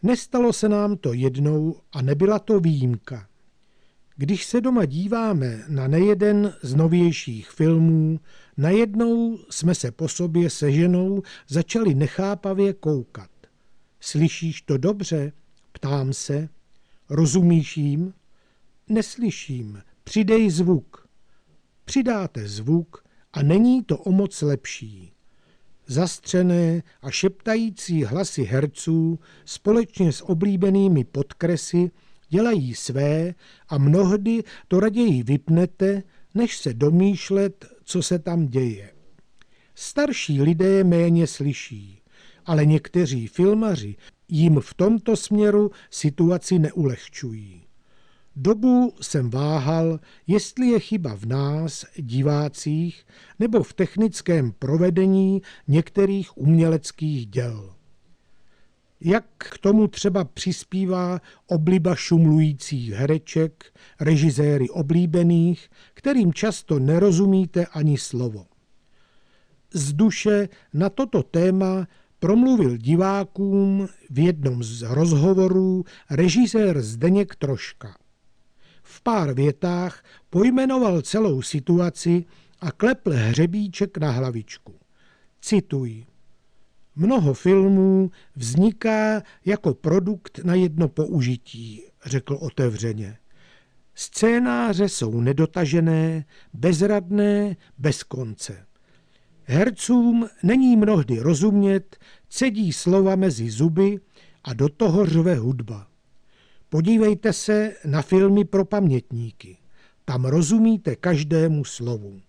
Nestalo se nám to jednou a nebyla to výjimka. Když se doma díváme na nejeden z novějších filmů, najednou jsme se po sobě se ženou začali nechápavě koukat. Slyšíš to dobře? Ptám se. Rozumíš jim? Neslyším. Přidej zvuk. Přidáte zvuk a není to o moc lepší. Zastřené a šeptající hlasy herců společně s oblíbenými podkresy dělají své a mnohdy to raději vypnete, než se domýšlet, co se tam děje. Starší lidé méně slyší, ale někteří filmaři jim v tomto směru situaci neulehčují. Dobu jsem váhal, jestli je chyba v nás, divácích, nebo v technickém provedení některých uměleckých děl. Jak k tomu třeba přispívá obliba šumlujících hereček, režiséry oblíbených, kterým často nerozumíte ani slovo. Z duše na toto téma promluvil divákům v jednom z rozhovorů režisér Zdeněk Troška. V pár větách pojmenoval celou situaci a klepl hřebíček na hlavičku. Cituji. Mnoho filmů vzniká jako produkt na jedno použití, řekl otevřeně. Scénáře jsou nedotažené, bezradné, bez konce. Hercům není mnohdy rozumět, cedí slova mezi zuby a do toho řve hudba. Podívejte se na filmy pro pamětníky. Tam rozumíte každému slovu.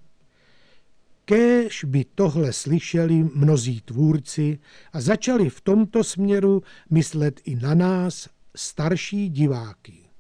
Kéž by tohle slyšeli mnozí tvůrci a začali v tomto směru myslet i na nás, starší diváky.